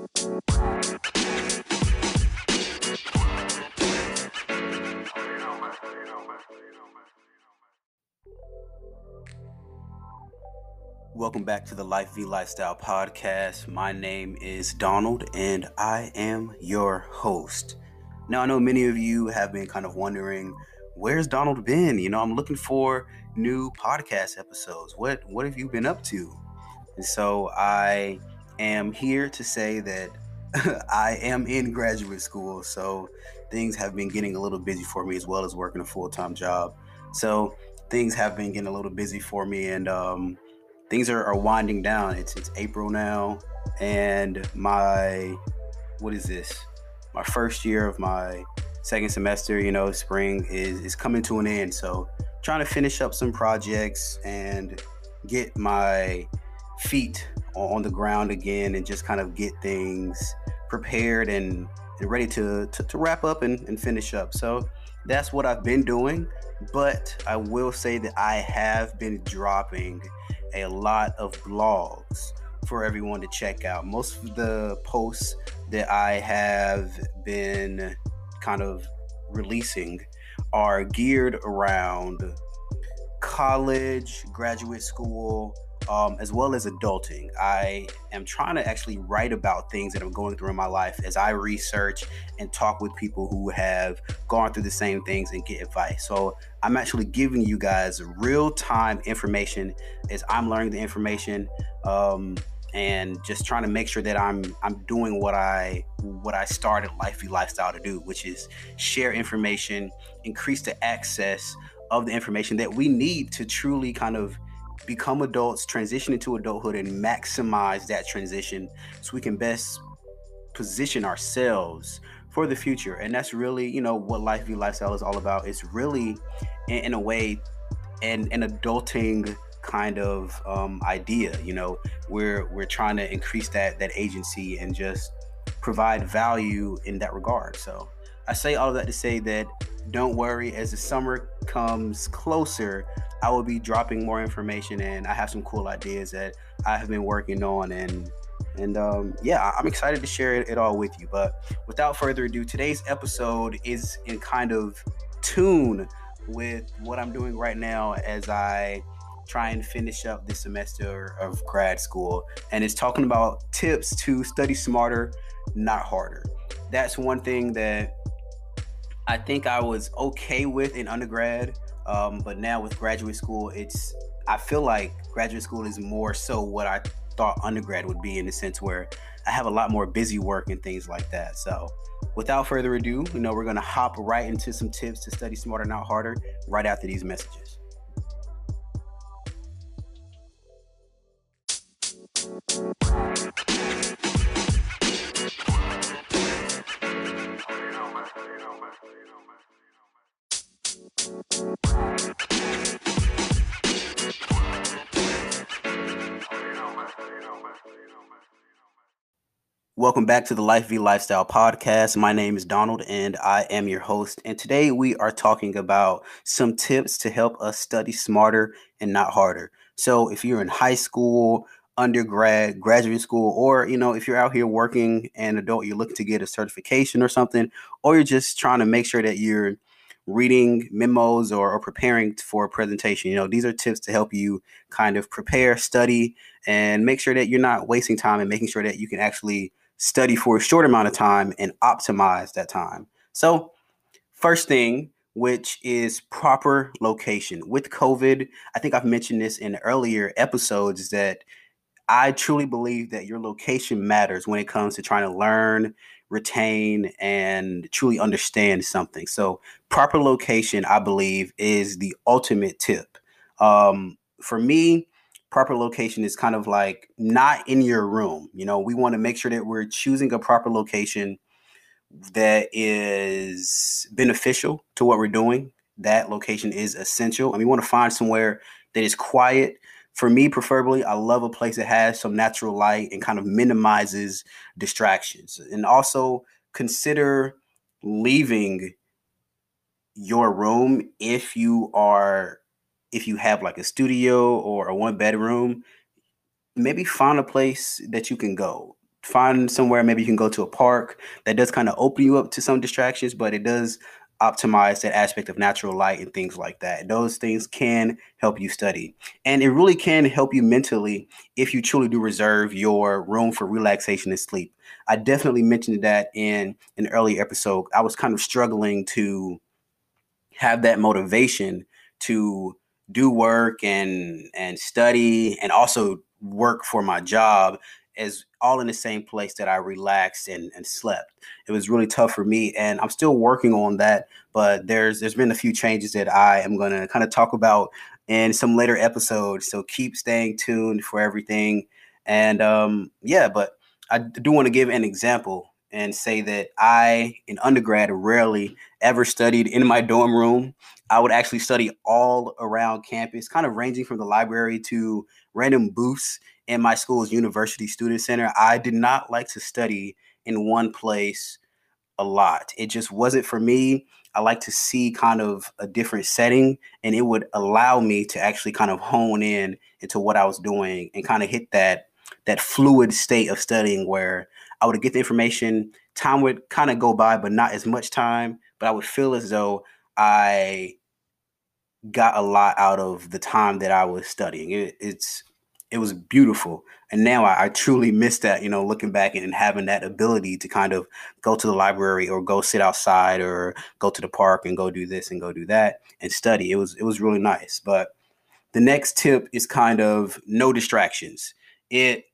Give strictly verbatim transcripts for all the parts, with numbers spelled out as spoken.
Welcome back to the Life V Lifestyle Podcast. My name is Donald and I am your host. Now, I know many of you have been kind of wondering, where's Donald been? You know, I'm looking for new podcast episodes. What what have you been up to? And so I am here to say that I am in graduate school, so things have been getting a little busy for me as well as working a full-time job. So things have been getting a little busy for me, and um, things are, are winding down. It's it's April now, and my what is this? My first year of my second semester. You know, spring is is coming to an end. So trying to finish up some projects and get my feet on the ground again, and just kind of get things prepared and, and ready to, to to wrap up and, and finish up. So that's what I've been doing. But I will say that I have been dropping a lot of blogs for everyone to check out. Most of the posts that I have been kind of releasing are geared around college, graduate school, um, as well as adulting. I am trying to actually write about things that I'm going through in my life as I research and talk with people who have gone through the same things and get advice. So I'm actually giving you guys real-time information as I'm learning the information, um, and just trying to make sure that I'm I'm doing what I what I started Life V Lifestyle to do, which is share information, increase the access of the information that we need to truly kind of become adults, transition into adulthood, and maximize that transition so we can best position ourselves for the future. And that's really, you know, what Life V Lifestyle is all about. It's really, in, in a way, an, an adulting kind of um, idea. You know, we're we're trying to increase that that agency and just provide value in that regard. So I say all of that to say that don't worry, as the summer comes closer, I will be dropping more information, and I have some cool ideas that I have been working on, and and um, yeah, I'm excited to share it, it all with you. But without further ado, today's episode is in kind of tune with what I'm doing right now as I try and finish up this semester of grad school, and it's talking about tips to study smarter, not harder. That's one thing that I think I was okay with in undergrad, um, but now with graduate school, it's I feel like graduate school is more so what I thought undergrad would be, in the sense where I have a lot more busy work and things like that. So without further ado, you know, we're going to hop right into some tips to study smarter, not harder, right after these messages. Welcome back to the Life V Lifestyle Podcast. My name is Donald and I am your host. And today we are talking about some tips to help us study smarter and not harder. So if you're in high school, undergrad, graduate school, or, you know, if you're out here working and adult, you're looking to get a certification or something, or you're just trying to make sure that you're reading memos or, or preparing for a presentation, you know, these are tips to help you kind of prepare, study, and make sure that you're not wasting time, and making sure that you can actually study for a short amount of time and optimize that time. So first thing, which is proper location. With COVID, I think I've mentioned this in earlier episodes, is that I truly believe that your location matters when it comes to trying to learn, retain, and truly understand something. So proper location, I believe, is the ultimate tip. Um, for me, proper location is kind of like not in your room. You know, we want to make sure that we're choosing a proper location that is beneficial to what we're doing. That location is essential. And we want to find somewhere that is quiet. For me, preferably, I love a place that has some natural light and kind of minimizes distractions. And also consider leaving your room if you are if you have like a studio or a one bedroom. Maybe find a place that you can go. find somewhere, maybe you can go to a park that does kind of open you up to some distractions, but it does optimize that aspect of natural light and things like that. Those things can help you study. And it really can help you mentally if you truly do reserve your room for relaxation and sleep. I definitely mentioned that in an earlier episode. I was kind of struggling to have that motivation to do work and and study and also work for my job as all in the same place that I relaxed and, and slept. It was really tough for me, and I'm still working on that, but there's there's been a few changes that I am going to kind of talk about in some later episodes, so keep staying tuned for everything. And um yeah, but I do want to give an example and say that I in undergrad rarely ever studied in my dorm room. I would actually study all around campus, kind of ranging from the library to random booths in my school's university student center. I did not like to study in one place a lot. It just wasn't for me. I like to see kind of a different setting, and it would allow me to actually kind of hone in into what I was doing and kind of hit that that fluid state of studying where I would get the information, time would kind of go by, but not as much time, but I would feel as though I got a lot out of the time that I was studying. It, it's it was beautiful, and now I, I truly miss that. You know, looking back and having that ability to kind of go to the library or go sit outside or go to the park and go do this and go do that and study. It was it was really nice. But the next tip is kind of no distractions. It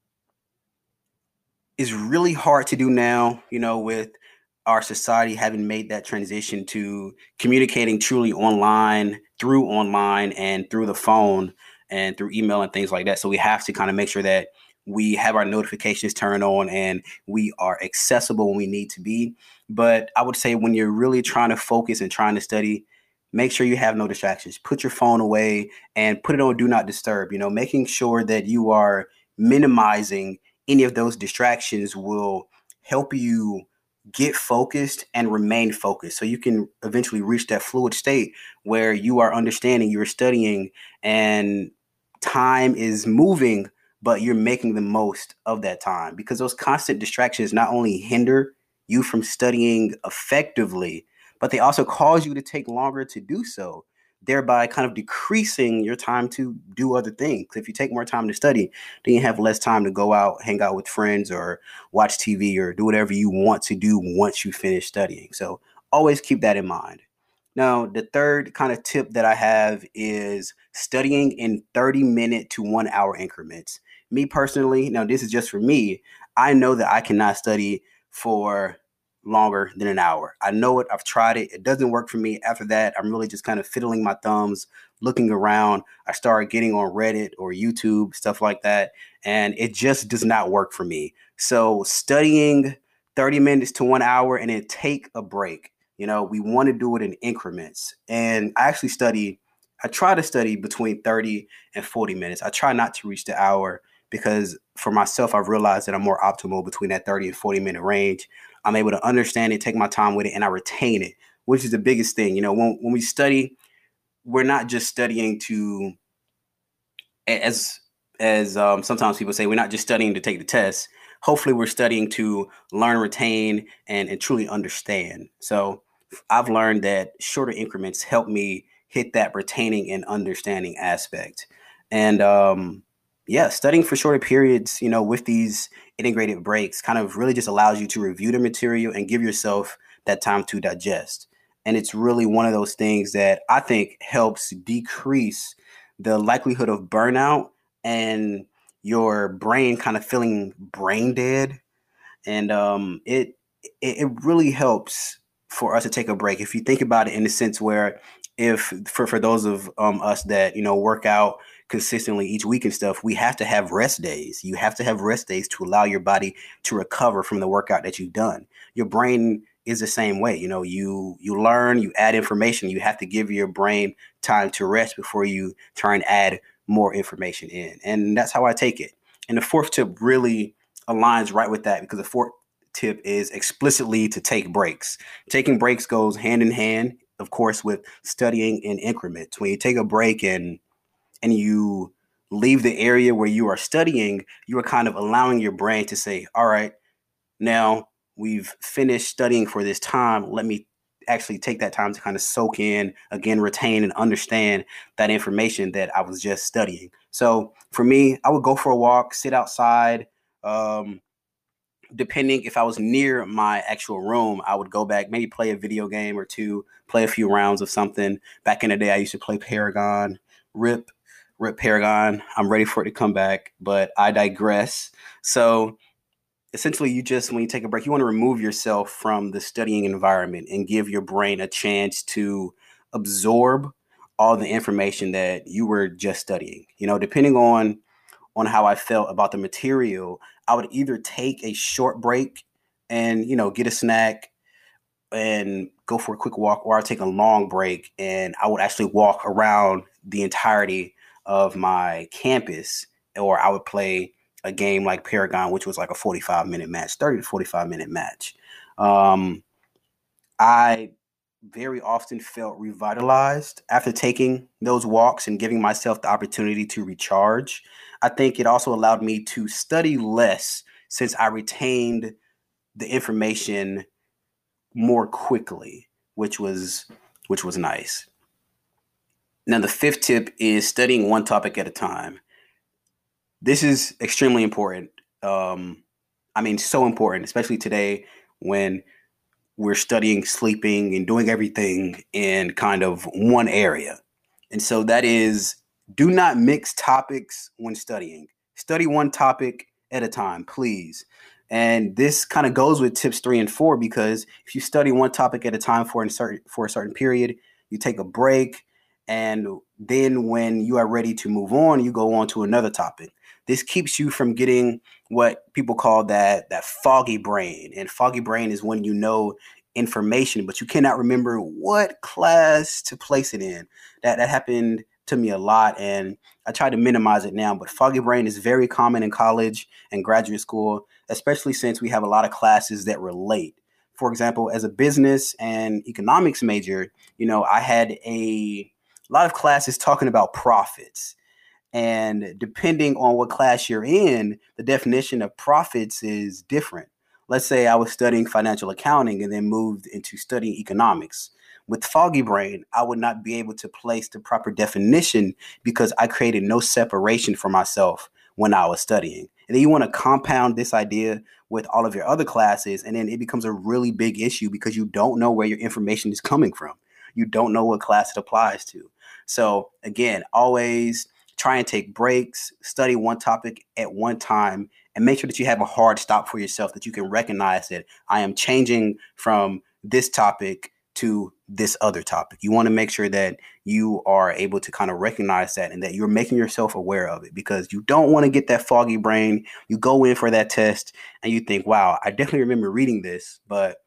is really hard to do now, you know, with our society having made that transition to communicating truly online, through online and through the phone and through email and things like that. So we have to kind of make sure that we have our notifications turned on and we are accessible when we need to be. But I would say when you're really trying to focus and trying to study, make sure you have no distractions. Put your phone away and put it on do not disturb, you know, making sure that you are minimizing any of those distractions will help you get focused and remain focused so you can eventually reach that fluid state where you are understanding, you're studying, and time is moving, but you're making the most of that time, because those constant distractions not only hinder you from studying effectively, but they also cause you to take longer to do so, thereby kind of decreasing your time to do other things. If you take more time to study, then you have less time to go out, hang out with friends, or watch T V, or do whatever you want to do once you finish studying. So always keep that in mind. Now, the third kind of tip that I have is studying in thirty minute to one hour increments. Me personally, now this is just for me, I know that I cannot study for longer than an hour. I know it. I've tried it. It doesn't work for me. After that, I'm really just kind of fiddling my thumbs, looking around. I started getting on Reddit or YouTube, stuff like that, and it just does not work for me. So studying thirty minutes to one hour and then take a break. You know, we want to do it in increments. And I actually study, I try to study between thirty and forty minutes. I try not to reach the hour because for myself, I've realized that I'm more optimal between that thirty and forty minute range. I'm able to understand it, take my time with it, and I retain it, which is the biggest thing. You know, when, when we study, we're not just studying to, as as um, sometimes people say, we're not just studying to take the test. Hopefully, we're studying to learn, retain, and, and truly understand. So I've learned that shorter increments help me hit that retaining and understanding aspect. And um, yeah, studying for shorter periods, you know, with these integrated breaks kind of really just allows you to review the material and give yourself that time to digest. And it's really one of those things that I think helps decrease the likelihood of burnout and your brain kind of feeling brain dead. And um, it, it it really helps for us to take a break. If you think about it in the sense where if for, for those of um, us that, you know, work out consistently each week and stuff, we have to have rest days. You have to have rest days to allow your body to recover from the workout that you've done. Your brain is the same way. You know, you you learn, you add information. You have to give your brain time to rest before you try and add more information in. And that's how I take it. And the fourth tip really aligns right with that, because the fourth tip is explicitly to take breaks. Taking breaks goes hand in hand, of course, with studying in increments. When you take a break and and you leave the area where you are studying, you are kind of allowing your brain to say, all right, now we've finished studying for this time. Let me actually take that time to kind of soak in, again, retain and understand that information that I was just studying. So for me, I would go for a walk, sit outside. Um, depending if I was near my actual room, I would go back, maybe play a video game or two, play a few rounds of something. Back in the day, I used to play Paragon, Rip, Rip Paragon. I'm ready for it to come back, but I digress. So essentially, you just, when you take a break, you want to remove yourself from the studying environment and give your brain a chance to absorb all the information that you were just studying. You know, depending on on how I felt about the material, I would either take a short break and, you know, get a snack and go for a quick walk, or I'd take a long break and I would actually walk around the entirety of my campus, or I would play a game like Paragon, which was like a forty-five minute match, thirty to forty-five minute match. Um, I very often felt revitalized after taking those walks and giving myself the opportunity to recharge. I think it also allowed me to study less since I retained the information more quickly, which was which was nice. Now the fifth tip is studying one topic at a time. This is extremely important. Um, I mean, so important, especially today when we're studying, sleeping, and doing everything in kind of one area. And so that is, do not mix topics when studying. Study one topic at a time, please. And this kind of goes with tips three and four, because if you study one topic at a time for a certain for a certain period, you take a break, and then when you are ready to move on, you go on to another topic. This keeps you from getting what people call that that foggy brain. And foggy brain is when you know information, but you cannot remember what class to place it in. That that happened to me a lot, and I try to minimize it now. But foggy brain is very common in college and graduate school, especially since we have a lot of classes that relate. For example, as a business and economics major, you know, I had a lot of classes talking about profits. And depending on what class you're in, the definition of profits is different. Let's say I was studying financial accounting and then moved into studying economics. With foggy brain, I would not be able to place the proper definition because I created no separation for myself when I was studying. And then you want to compound this idea with all of your other classes, and then it becomes a really big issue because you don't know where your information is coming from. You don't know what class it applies to. So again, always try and take breaks, study one topic at one time, and make sure that you have a hard stop for yourself, that you can recognize that I am changing from this topic to this other topic. You want to make sure that you are able to kind of recognize that and that you're making yourself aware of it, because you don't want to get that foggy brain. You go in for that test and you think, wow, I definitely remember reading this, but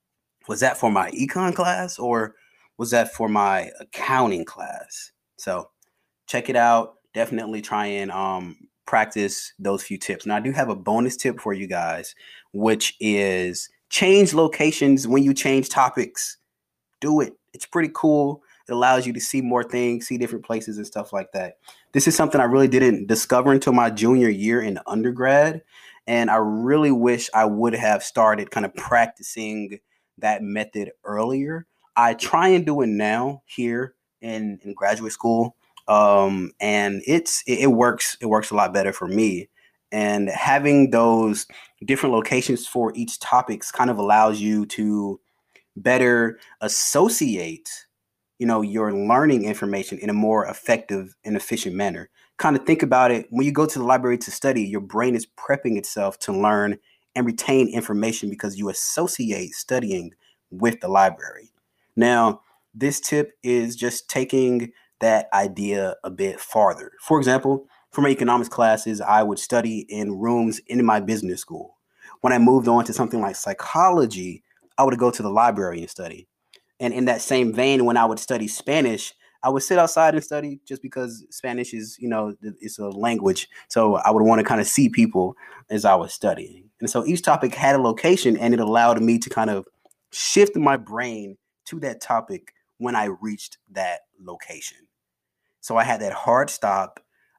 was that for my econ class or was that for my accounting class? So check it out. Definitely try and um, practice those few tips. Now, I do have a bonus tip for you guys, which is change locations when you change topics. Do it. It's pretty cool. It allows you to see more things, see different places and stuff like that. This is something I really didn't discover until my junior year in undergrad. And I really wish I would have started kind of practicing that method earlier. I try and do it now here in, in graduate school. Um, and it's it, it works. It works a lot better for me. And having those different locations for each topics kind of allows you to better associate, you know, your learning information in a more effective and efficient manner. Kind of think about it. When you go to the library to study, your brain is prepping itself to learn and retain information because you associate studying with the library. Now, this tip is just taking that idea a bit farther. For example, for my economics classes, I would study in rooms in my business school. When I moved on to something like psychology, I would go to the library and study. And in that same vein, when I would study Spanish, I would sit outside and study just because Spanish is, you know, it's a language. So I would want to kind of see people as I was studying. And so each topic had a location, and it allowed me to kind of shift my brain to that topic when I reached that location. So I had that hard stop.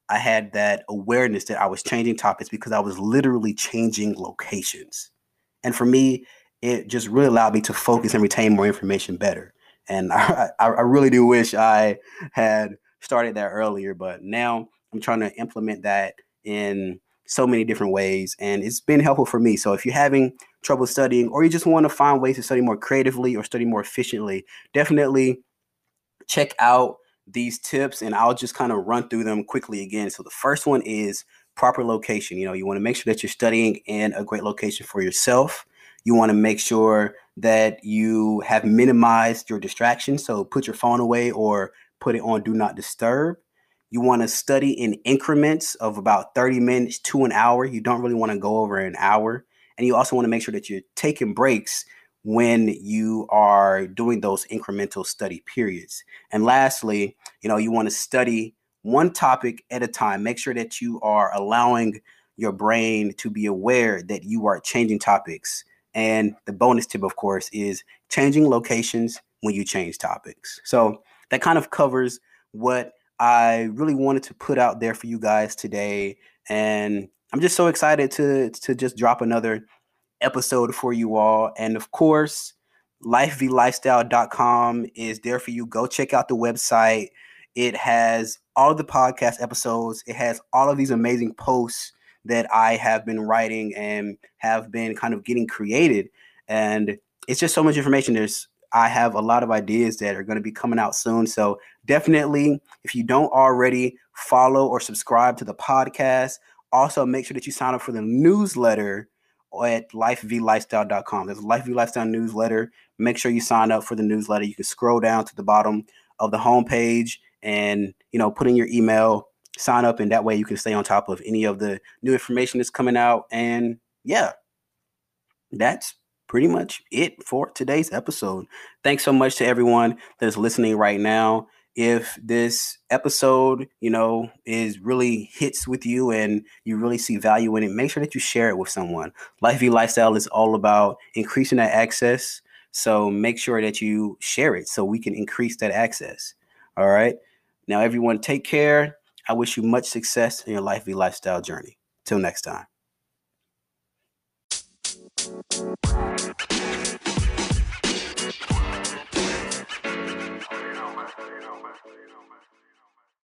I had that awareness that I was changing topics because I was literally changing locations. And for me, it just really allowed me to focus and retain more information better. And I, I, I really do wish I had started that earlier, but now I'm trying to implement that in so many different ways. And it's been helpful for me. So if you're having trouble studying or you just want to find ways to study more creatively or study more efficiently, definitely check out these tips and I'll just kind of run through them quickly again. So the first one is proper location. You know, you want to make sure that you're studying in a great location for yourself. You want to make sure that you have minimized your distractions. So put your phone away or put it on do not disturb. You want to study in increments of about thirty minutes to an hour. You don't really want to go over an hour. And you also want to make sure that you're taking breaks when you are doing those incremental study periods. And lastly, you know, you want to study one topic at a time. Make sure that you are allowing your brain to be aware that you are changing topics. And the bonus tip, of course, is changing locations when you change topics. So that kind of covers what I really wanted to put out there for you guys today. And I'm just so excited to, to just drop another episode for you all. And of course, life v lifestyle dot com is there for you. Go check out the website. It has all the podcast episodes. It has all of these amazing posts that I have been writing and have been kind of getting created. And it's just so much information. There's I have a lot of ideas that are going to be coming out soon. So definitely, if you don't already follow or subscribe to the podcast, also make sure that you sign up for the newsletter at life v lifestyle dot com. There's a Life V Lifestyle newsletter. Make sure you sign up for the newsletter. You can scroll down to the bottom of the homepage and, you know, put in your email, sign up, and that way you can stay on top of any of the new information that's coming out. And yeah, that's pretty much it for today's episode. Thanks so much to everyone that is listening right now. If this episode, you know, is really hits with you and you really see value in it, make sure that you share it with someone. Life V Lifestyle is all about increasing that access. So make sure that you share it so we can increase that access. All right. Now, everyone, take care. I wish you much success in your Life V Lifestyle journey. Till next time.